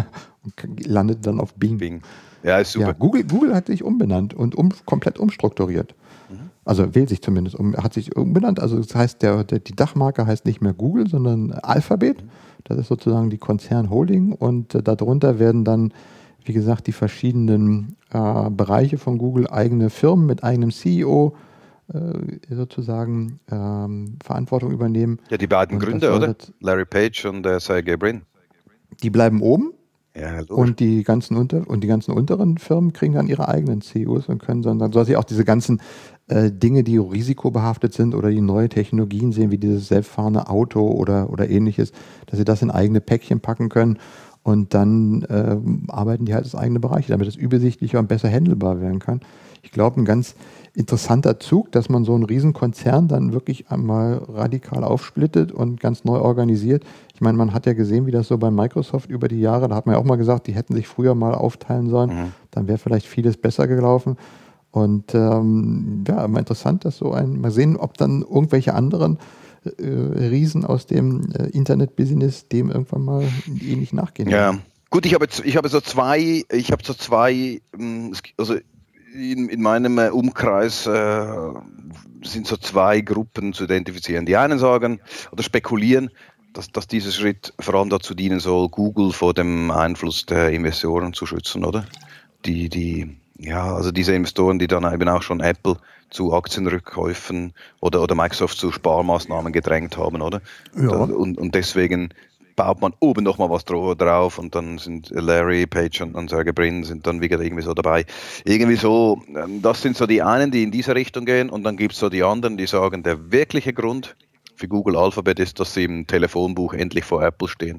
Und landet dann auf Bing. Bing. Ja, ist super. Ja, Google, Google hat sich umbenannt und um, komplett umstrukturiert. Mhm. Also will sich zumindest um, hat sich umbenannt. Also das heißt, der, der, die Dachmarke heißt nicht mehr Google, sondern Alphabet. Mhm. Das ist sozusagen die Konzernholding und äh, darunter werden dann, wie gesagt, die verschiedenen äh, Bereiche von Google, eigene Firmen mit eigenem C E O äh, sozusagen ähm, Verantwortung übernehmen. Ja, die beiden und Gründer, oder? Larry Page und äh, Sergey Brin. Die bleiben oben. Ja, und die ganzen unter und die ganzen unteren Firmen kriegen dann ihre eigenen C E Os und können dann, dann soll sie auch diese ganzen äh, Dinge, die risikobehaftet sind oder die neue Technologien sehen, wie dieses selbstfahrende Auto oder, oder ähnliches, dass sie das in eigene Päckchen packen können und dann äh, arbeiten die halt das eigene Bereich, damit es übersichtlicher und besser handelbar werden kann. Ich glaube, ein ganz interessanter Zug, dass man so einen Riesenkonzern dann wirklich einmal radikal aufsplittet und ganz neu organisiert. Ich meine, man hat ja gesehen, wie das so bei Microsoft über die Jahre, da hat man ja auch mal gesagt, die hätten sich früher mal aufteilen sollen, mhm. dann wäre vielleicht vieles besser gelaufen. Und ähm, ja, immer interessant, dass so ein, mal sehen, ob dann irgendwelche anderen äh, Riesen aus dem äh, Internet-Business dem irgendwann mal ähnlich nachgehen. Ja, gut, ich habe jetzt, ich habe so zwei, ich habe so zwei, also In, in meinem äh, Umkreis äh, sind so zwei Gruppen zu identifizieren. Die einen sagen oder spekulieren, dass, dass dieser Schritt vor allem dazu dienen soll, Google vor dem Einfluss der Investoren zu schützen, oder? Die, die, ja, also diese Investoren, die dann eben auch schon Apple zu Aktienrückkäufen oder, oder Microsoft zu Sparmaßnahmen gedrängt haben, oder? Ja. Und, und deswegen baut man oben noch mal was drauf und dann sind Larry Page und, und Sergey Brin sind dann wieder irgendwie so dabei. Irgendwie so, das sind so die einen, die in diese Richtung gehen und dann gibt es so die anderen, die sagen, der wirkliche Grund für Google Alphabet ist, dass sie im Telefonbuch endlich vor Apple stehen.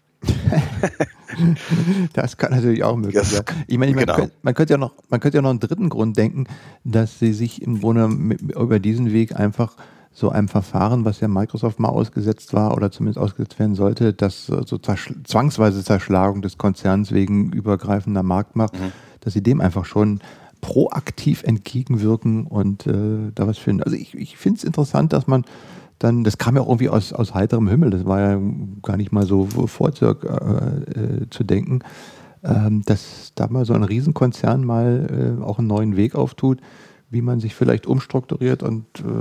Das kann natürlich auch möglich sein. Ich meine, genau. man, könnte, man, könnte ja noch, man könnte ja noch einen dritten Grund denken, dass sie sich im Grunde mit, über diesen Weg einfach so einem Verfahren, was ja Microsoft mal ausgesetzt war oder zumindest ausgesetzt werden sollte, das so zerschl- zwangsweise Zerschlagung des Konzerns wegen übergreifender Marktmacht, mhm. dass sie dem einfach schon proaktiv entgegenwirken und äh, da was finden. Also ich, ich finde es interessant, dass man dann, das kam ja auch irgendwie aus, aus heiterem Himmel, das war ja gar nicht mal so vorzug äh, zu denken, äh, dass da mal so ein Riesenkonzern mal äh, auch einen neuen Weg auftut, wie man sich vielleicht umstrukturiert und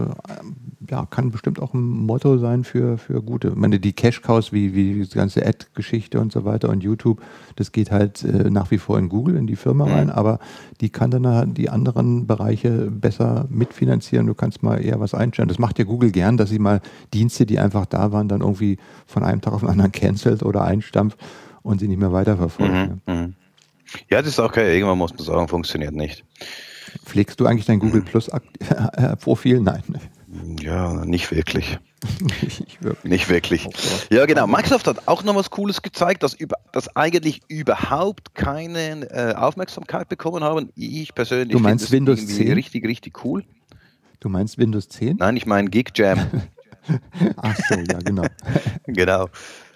äh, ja, kann bestimmt auch ein Motto sein für, für gute. Ich meine, die Cash-Cows, wie, wie die ganze Ad-Geschichte und so weiter und YouTube, das geht halt äh, nach wie vor in Google, in die Firma rein, aber die kann dann halt die anderen Bereiche besser mitfinanzieren. Du kannst mal eher was einstellen. Das macht ja Google gern, dass sie mal Dienste, die einfach da waren, dann irgendwie von einem Tag auf den anderen cancelt oder einstampft und sie nicht mehr weiterverfolgen. Mhm, ja. ja, das ist okay. Irgendwann muss man sagen, funktioniert nicht. Pflegst du eigentlich dein Google Plus Profil? Nein. Ja, nicht wirklich. nicht wirklich. Nicht wirklich. Ja, genau. Microsoft hat auch noch was Cooles gezeigt, das, über, das eigentlich überhaupt keine äh, Aufmerksamkeit bekommen haben. Ich persönlich du meinst finde Windows es zehn? Richtig, richtig cool. Du meinst Windows zehn? Nein, ich meine GigJam. Ach so, ja, genau. Genau.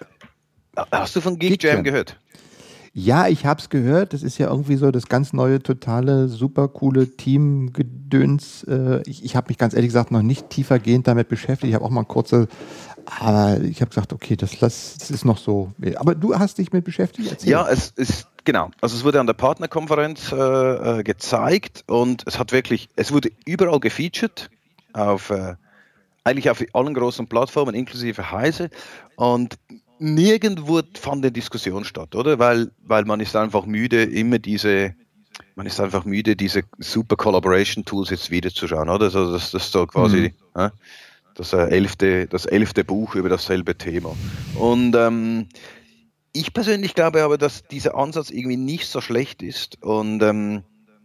Hast du von GigJam gehört? Ja, ich habe es gehört. Das ist ja irgendwie so das ganz neue, totale, super coole Teamgedöns. Ich, ich habe mich ganz ehrlich gesagt noch nicht tiefergehend damit beschäftigt. Ich habe auch mal kurze, aber ich habe gesagt, okay, das, das ist noch so. Aber du hast dich mit beschäftigt? Erzähl. Ja, es ist, genau. Also es wurde an der Partnerkonferenz äh, gezeigt und es hat wirklich, es wurde überall gefeatured, auf, äh, eigentlich auf allen großen Plattformen, inklusive Heise und nirgendwo fand eine Diskussion statt, oder? Weil, weil man ist einfach müde, immer diese, man ist einfach müde, diese super Collaboration Tools jetzt wieder zu schauen, oder? Also das, das ist so quasi mhm. äh, das, äh, elfte, das elfte Buch über dasselbe Thema. Und ähm, ich persönlich glaube aber, dass dieser Ansatz irgendwie nicht so schlecht ist und ähm,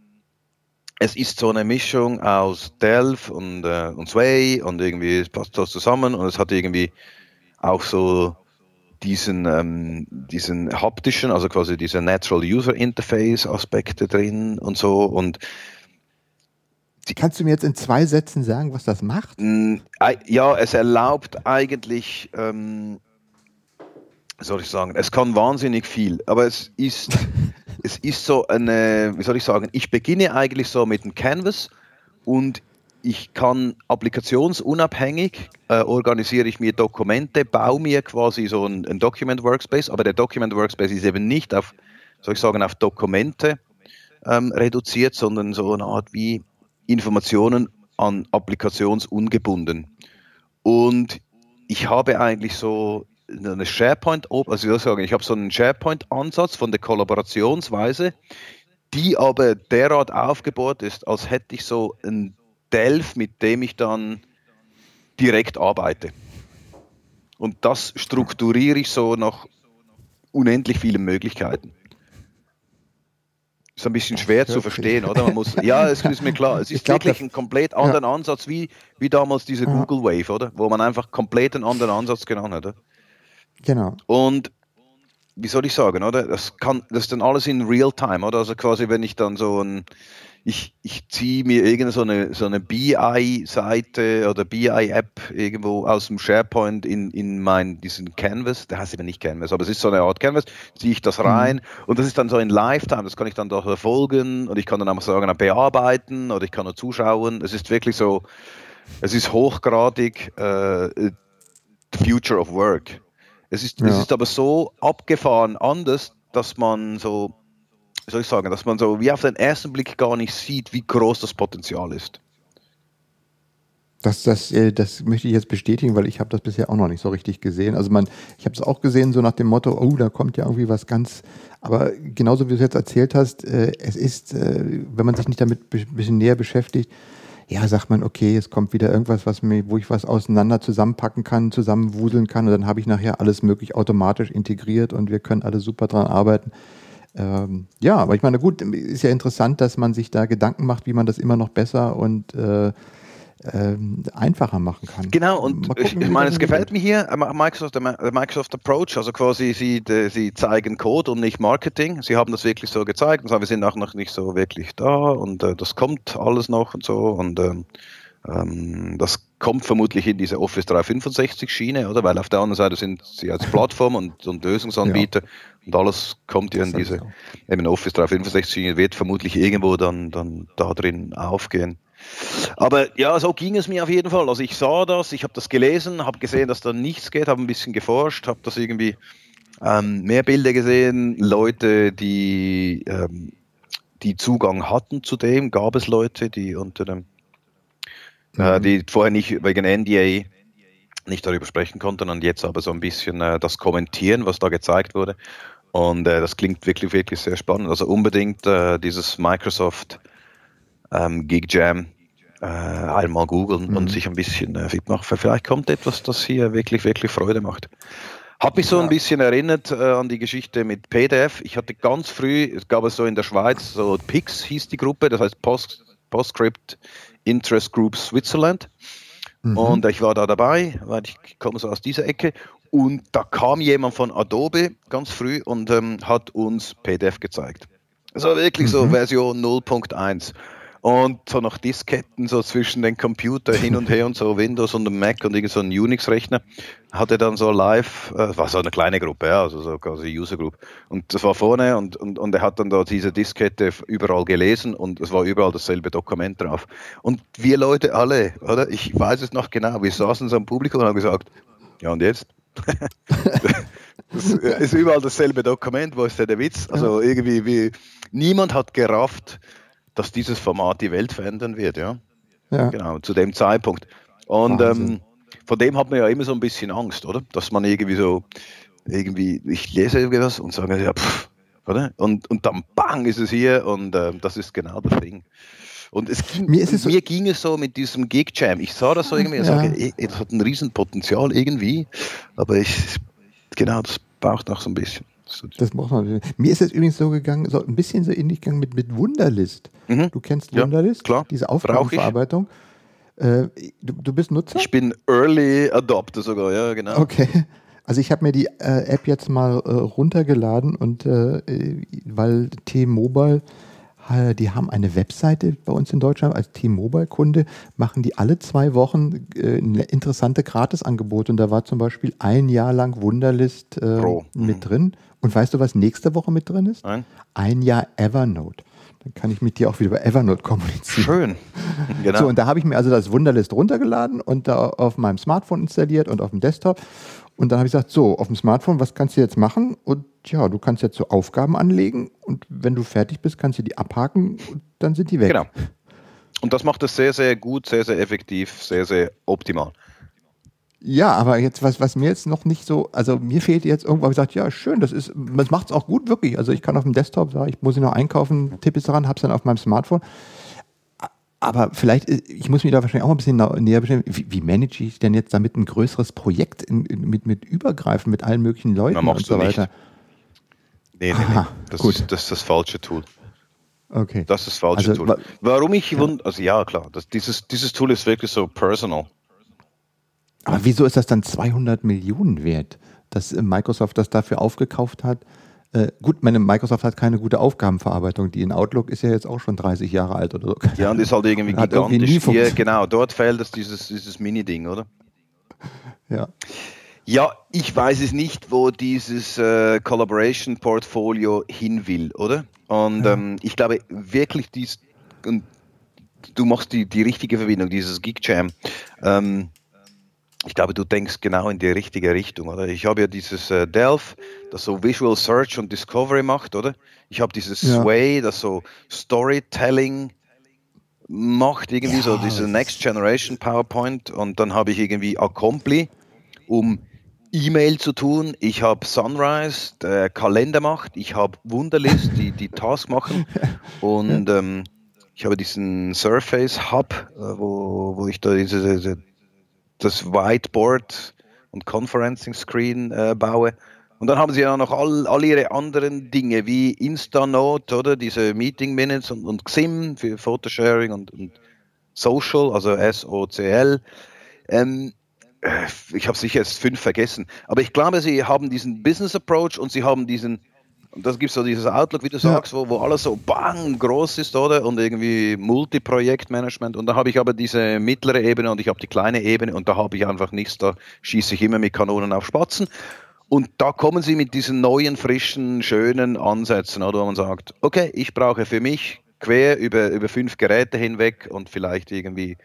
es ist so eine Mischung aus Delph und, äh, und Sway und irgendwie es passt das zusammen und es hat irgendwie auch so diesen, ähm, diesen haptischen, also quasi diese Natural User Interface Aspekte drin und so. Und kannst du mir jetzt in zwei Sätzen sagen, was das macht? Mh, ja, es erlaubt eigentlich, ähm, soll ich sagen, es kann wahnsinnig viel, aber es ist, es ist so eine, wie soll ich sagen, ich beginne eigentlich so mit dem Canvas und ich kann applikationsunabhängig, äh, organisiere ich mir Dokumente, baue mir quasi so ein, ein Document Workspace, aber der Document Workspace ist eben nicht auf, soll ich sagen, auf Dokumente ähm, reduziert, sondern so eine Art wie Informationen an applikationsungebunden. Und ich habe eigentlich so eine SharePoint, also ich würde sagen, ich habe so einen SharePoint-Ansatz von der Kollaborationsweise, die aber derart aufgebaut ist, als hätte ich so ein Delph, mit dem ich dann direkt arbeite. Und das strukturiere ich so nach unendlich vielen Möglichkeiten. Ist ein bisschen schwer zu verstehen, oder? Man muss, ja, es ist mir klar. Es ist glaub, wirklich ein komplett anderen ja. Ansatz, wie, wie damals diese ja. Google Wave, oder? Wo man einfach komplett einen anderen Ansatz genommen hat. Oder? Genau. Und wie soll ich sagen, oder? Das kann, das ist dann alles in Real-Time, oder? Also quasi, wenn ich dann so ein, ich, ich ziehe mir irgendeine so eine, so eine B I-Seite oder B I-App irgendwo aus dem SharePoint in, in mein, diesen Canvas, der heißt eben nicht Canvas, aber es ist so eine Art Canvas, ziehe ich das rein mhm. und das ist dann so in Lifetime, das kann ich dann da verfolgen und ich kann dann einfach sagen, bearbeiten oder ich kann nur zuschauen. Es ist wirklich so, es ist hochgradig äh, the future of work. Es ist, ja. es ist aber so abgefahren anders, dass man so, wie soll ich sagen, dass man so wie auf den ersten Blick gar nicht sieht, wie groß das Potenzial ist. Das, das, das möchte ich jetzt bestätigen, weil ich habe das bisher auch noch nicht so richtig gesehen. Also man, ich habe es auch gesehen, so nach dem Motto, oh, da kommt ja irgendwie was ganz, aber genauso wie du es jetzt erzählt hast, äh, es ist, äh, wenn man sich nicht damit ein bisschen näher beschäftigt, ja, sagt man, okay, es kommt wieder irgendwas, was mir, wo ich was auseinander zusammenpacken kann, zusammenwuseln kann und dann habe ich nachher alles möglich automatisch integriert und wir können alle super dran arbeiten. Ähm, ja, aber ich meine, gut, ist ja interessant, dass man sich da Gedanken macht, wie man das immer noch besser und äh, ähm, einfacher machen kann. Genau, und gucken, ich meine, es gefällt mir hier, Microsoft, der Microsoft Approach, also quasi sie, de, sie zeigen Code und nicht Marketing. Sie haben das wirklich so gezeigt und sagen, wir sind auch noch nicht so wirklich da und äh, das kommt alles noch und so und ähm, ähm, das kommt vermutlich in diese Office dreihundertfünfundsechzig Schiene, oder? Weil auf der anderen Seite sind sie als Plattform und, und Lösungsanbieter ja. und alles kommt ja in diese, eben Office dreihundertfünfundsechzig Schiene wird vermutlich irgendwo dann, dann da drin aufgehen. Aber ja, so ging es mir auf jeden Fall. Also ich sah das, ich habe das gelesen, habe gesehen, dass da nichts geht, habe ein bisschen geforscht, habe das irgendwie ähm, mehr Bilder gesehen, Leute, die, ähm, die Zugang hatten zu dem, gab es Leute, die unter dem, mhm. äh, die vorher nicht wegen N D A nicht darüber sprechen konnten und jetzt aber so ein bisschen äh, das kommentieren, was da gezeigt wurde. Und äh, das klingt wirklich, wirklich sehr spannend. Also unbedingt äh, dieses Microsoft ähm, Gig Jam äh, einmal googeln mhm. und sich ein bisschen äh, fit machen. Vielleicht kommt etwas, das hier wirklich, wirklich Freude macht. Hat mich so ein bisschen erinnert äh, an die Geschichte mit P D F. Ich hatte ganz früh, es gab es so in der Schweiz, so P I X hieß die Gruppe, das heißt Post, Postscript Interest Group Switzerland. Mhm. Und ich war da dabei, weil ich komme so aus dieser Ecke. Und da kam jemand von Adobe ganz früh und ähm, hat uns P D F gezeigt. Also wirklich mhm. so Version null Punkt eins. Und so noch Disketten so zwischen den Computer hin und her und so Windows und dem Mac und irgend so ein Unix-Rechner hatte dann so live, äh, war so eine kleine Gruppe, ja, also so quasi User Group. Und das war vorne und, und, und er hat dann da diese Diskette überall gelesen und es war überall dasselbe Dokument drauf. Und wir Leute alle, oder? Ich weiß es noch genau, wir saßen so am Publikum und haben gesagt, ja und jetzt? Das ist überall dasselbe Dokument, wo ist denn der Witz? Also irgendwie, wie, niemand hat gerafft, dass dieses Format die Welt verändern wird, ja. ja. Genau, zu dem Zeitpunkt. Und ähm, von dem hat man ja immer so ein bisschen Angst, oder? Dass man irgendwie so, irgendwie, ich lese irgendwas und sage, ja, pff, oder? Und, und dann bang ist es hier und äh, das ist genau das Ding. Und es ging, mir, es so mir ging es so mit diesem Gig Jam. Ich sah das so irgendwie, ich ja. sage, ey, das hat ein Riesenpotenzial irgendwie, aber ich, genau, das braucht noch so ein bisschen. Das muss man. Mir ist es übrigens so gegangen, so ein bisschen so ähnlich gegangen mit, mit Wunderlist. Mhm. Du kennst ja, Wunderlist? Klar. Diese Aufgabenverarbeitung. Äh, du, du bist Nutzer? Ich bin Early Adopter sogar, ja, genau. Okay. Also ich habe mir die äh, App jetzt mal äh, runtergeladen und äh, weil T-Mobile, äh, die haben eine Webseite bei uns in Deutschland, als T-Mobile-Kunde machen die alle zwei Wochen äh, interessante Gratisangebote und da war zum Beispiel ein Jahr lang Wunderlist äh, mit mhm. drin. Und weißt du, was nächste Woche mit drin ist? Nein. Ein Jahr Evernote. Dann kann ich mit dir auch wieder über Evernote kommunizieren. Schön. Genau. So, und da habe ich mir also das Wunderlist runtergeladen und da auf meinem Smartphone installiert und auf dem Desktop. Und dann habe ich gesagt, so, auf dem Smartphone, was kannst du jetzt machen? Und ja, du kannst jetzt so Aufgaben anlegen und wenn du fertig bist, kannst du die abhaken und dann sind die weg. Genau. Und das macht es sehr, sehr gut, sehr, sehr effektiv, sehr, sehr optimal. Ja, aber jetzt, was, was mir jetzt noch nicht so, also mir fehlt jetzt irgendwo, ich gesagt, ja, schön, das ist, das macht es auch gut, wirklich. Also ich kann auf dem Desktop sagen, ich muss noch einkaufen, tippe es daran, habe es dann auf meinem Smartphone. Aber vielleicht, ich muss mich da wahrscheinlich auch ein bisschen näher bestimmen, wie, wie manage ich denn jetzt damit ein größeres Projekt in, in, mit, mit Übergreifen, mit allen möglichen Leuten und so weiter? Nee, nee, nee. Das, ist, das ist das falsche Tool. Okay. Das ist das falsche also, Tool. Warum ich ja. wund, also ja, klar, das, dieses, dieses Tool ist wirklich so personal. Aber wieso ist das dann zweihundert Millionen wert, dass Microsoft das dafür aufgekauft hat? Äh, gut, meine Microsoft hat keine gute Aufgabenverarbeitung. Die in Outlook ist ja jetzt auch schon dreißig Jahre alt oder so. Ja, und ist halt irgendwie hat gigantisch. Irgendwie ja, genau, dort fehlt es dieses, dieses Mini-Ding, oder? Ja. Ja, ich weiß es nicht, wo dieses äh, Collaboration-Portfolio hin will, oder? Und ja. ähm, ich glaube wirklich, dies, und du machst die, die richtige Verbindung, dieses GeekJam. Ähm, Ich glaube, du denkst genau in die richtige Richtung, oder? Ich habe ja dieses äh, Delph, das so Visual Search und Discovery macht, oder? Ich habe dieses ja. Sway, das so Storytelling macht, irgendwie ja, so diese Next Generation PowerPoint. Und dann habe ich irgendwie Acompli, um E-Mail zu tun. Ich habe Sunrise, der Kalender macht. Ich habe Wunderlist, die die Task machen. Und ähm, ich habe diesen Surface Hub, äh, wo, wo ich da diese, diese das Whiteboard und Conferencing Screen äh, baue. Und dann haben sie ja noch all, all ihre anderen Dinge wie Instanote, oder diese Meeting Minutes und, und X I M für Photosharing und, und Social, also S O C L. Ähm, ich habe sicher jetzt fünf vergessen. Aber ich glaube, sie haben diesen Business Approach und sie haben diesen, und das gibt so dieses Outlook, wie du sagst, ja. wo, wo alles so bang groß ist, oder? Und irgendwie Multi-Projektmanagement. Und da habe ich aber diese mittlere Ebene und ich habe die kleine Ebene und da habe ich einfach nichts, da schieße ich immer mit Kanonen auf Spatzen. Und da kommen sie mit diesen neuen, frischen, schönen Ansätzen, oder? Wo man sagt, okay, ich brauche für mich quer über, über fünf Geräte hinweg und vielleicht irgendwie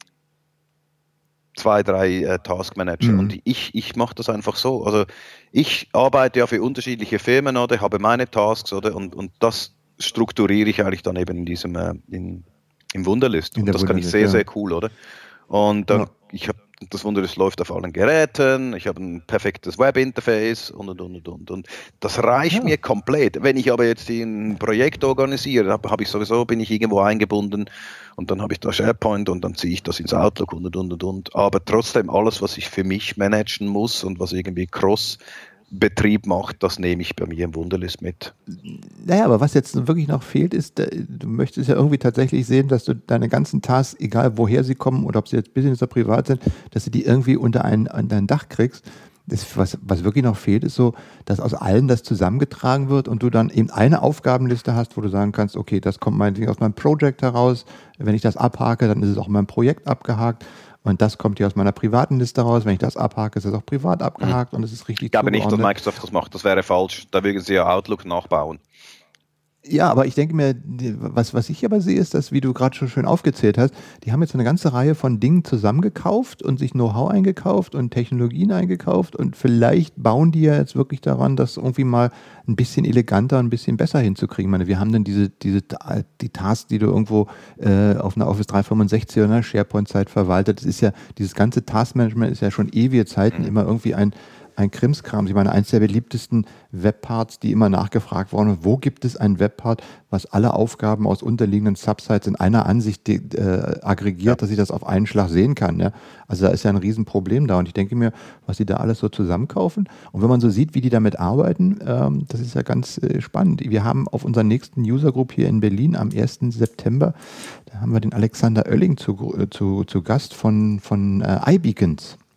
zwei, drei äh, Taskmanager. Mhm. Und ich, ich mache das einfach so. Also ich arbeite ja für unterschiedliche Firmen, oder habe meine Tasks, oder? Und, und das strukturiere ich eigentlich dann eben in diesem äh, in, im Wunderlist. Und das kann ich sehr, ja. sehr cool, oder? Und dann, ja. ich habe das Wunderlist läuft auf allen Geräten, ich habe ein perfektes Webinterface und und und und und. Das reicht ja. mir komplett. Wenn ich aber jetzt ein Projekt organisiere, habe hab ich sowieso, bin ich irgendwo eingebunden und dann habe ich da SharePoint und dann ziehe ich das ins Outlook und und und und. Aber trotzdem alles, was ich für mich managen muss und was irgendwie cross Betrieb macht, das nehme ich bei mir im Wunderlist mit. Naja, aber was jetzt wirklich noch fehlt, ist, du möchtest ja irgendwie tatsächlich sehen, dass du deine ganzen Tasks, egal woher sie kommen oder ob sie jetzt Business oder privat sind, dass du die irgendwie unter ein, unter ein Dach kriegst. Das, was, was wirklich noch fehlt, ist so, dass aus allen das zusammengetragen wird und du dann eben eine Aufgabenliste hast, wo du sagen kannst, okay, das kommt meinetwegen aus meinem Projekt heraus. Wenn ich das abhake, dann ist es auch in meinem Projekt abgehakt. Und das kommt hier aus meiner privaten Liste raus. Wenn ich das abhake, ist es auch privat abgehakt mhm. und es ist richtig. Ich glaube nicht, dass Microsoft das macht. Das wäre falsch. Da würden sie ja Outlook nachbauen. Ja, aber ich denke mir, was, was ich aber sehe, ist, dass, wie du gerade schon schön aufgezählt hast, die haben jetzt eine ganze Reihe von Dingen zusammengekauft und sich Know-how eingekauft und Technologien eingekauft und vielleicht bauen die ja jetzt wirklich daran, das irgendwie mal ein bisschen eleganter, ein bisschen besser hinzukriegen. Ich meine, wir haben dann diese, diese die Tasks, die du irgendwo äh, auf einer Office dreihundertfünfundsechzig oder einer SharePoint-Zeit verwaltet. Das ist ja, dieses ganze Taskmanagement ist ja schon ewige Zeiten mhm. immer irgendwie ein ein Krimskram. Ich meine, eins der beliebtesten Webparts, die immer nachgefragt wurden, wo gibt es einen Webpart, was alle Aufgaben aus unterliegenden Subsites in einer Ansicht äh, aggregiert, ja. dass ich das auf einen Schlag sehen kann. Ja? Also da ist ja ein Riesenproblem da und ich denke mir, was die da alles so zusammenkaufen und wenn man so sieht, wie die damit arbeiten, ähm, das ist ja ganz äh, spannend. Wir haben auf unserer nächsten User Group hier in Berlin am ersten September, da haben wir den Alexander Oelling zu, äh, zu, zu Gast von, von äh, iBeacons.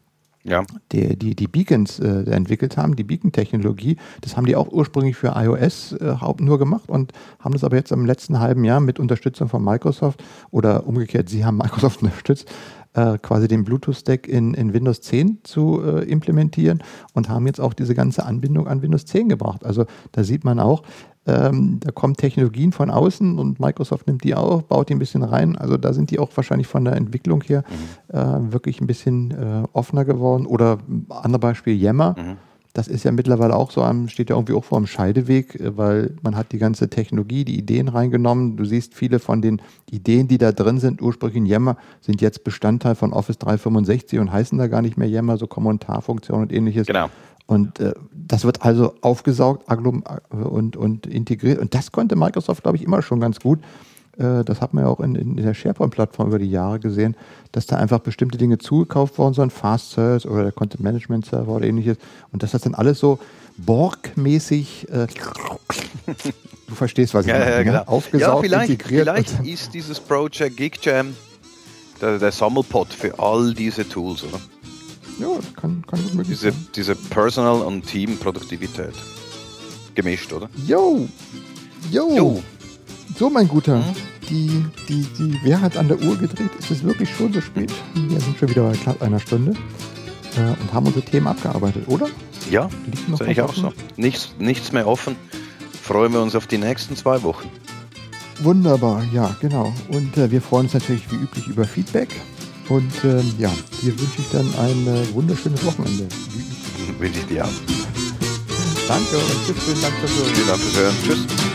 ja. die, die, die Beacons äh, entwickelt haben, die Beacon-Technologie. Das haben die auch ursprünglich für iOS äh, nur gemacht und haben das aber jetzt im letzten halben Jahr mit Unterstützung von Microsoft oder umgekehrt, sie haben Microsoft unterstützt, äh, quasi den Bluetooth-Stack in, in Windows zehn zu äh, implementieren und haben jetzt auch diese ganze Anbindung an Windows zehn gebracht. Also da sieht man auch, Ähm, da kommen Technologien von außen und Microsoft nimmt die auch, baut die ein bisschen rein. Also da sind die auch wahrscheinlich von der Entwicklung her mhm. äh, wirklich ein bisschen äh, offener geworden. Oder anderes Beispiel Yammer. Mhm. Das ist ja mittlerweile auch so, am, steht ja irgendwie auch vor dem Scheideweg, weil man hat die ganze Technologie, die Ideen reingenommen. Du siehst, viele von den Ideen, die da drin sind, ursprünglich in Yammer, sind jetzt Bestandteil von Office dreihundertfünfundsechzig und heißen da gar nicht mehr Yammer, so Kommentarfunktionen und ähnliches. Genau. Und äh, das wird also aufgesaugt aglom- und, und integriert. Und das konnte Microsoft, glaube ich, immer schon ganz gut. Äh, das hat man ja auch in, in der SharePoint-Plattform über die Jahre gesehen, dass da einfach bestimmte Dinge zugekauft worden sind, Fast Search oder der Content Management Server oder ähnliches. Und dass das dann alles so Borg-mäßig, äh, du verstehst, was ich ja, meine, ja, genau. ne? Aufgesaugt, ja, vielleicht, integriert. Vielleicht ist dieses Project GigJam der, der Sammelpot für all diese Tools, oder? Ja, das kann, kann gut möglich diese, sein. Diese Personal- und Team-Produktivität. Gemischt, oder? Yo! Yo! Yo. So, mein Guter, mhm. die, die, die, wer hat an der Uhr gedreht? Ist es wirklich schon so spät? Wir sind schon wieder bei knapp einer Stunde äh, und haben unsere Themen abgearbeitet, oder? Ja, sehe ich auch so. Nichts, nichts mehr offen. Freuen wir uns auf die nächsten zwei Wochen. Wunderbar, ja, genau. Und äh, wir freuen uns natürlich wie üblich über Feedback. Und ähm, ja, dir wünsche ich dann ein äh, wunderschönes Wochenende. Wünsche ich dir auch. Danke und tschüss, vielen Dank fürs Hören. Vielen Dank fürs Hören. Tschüss.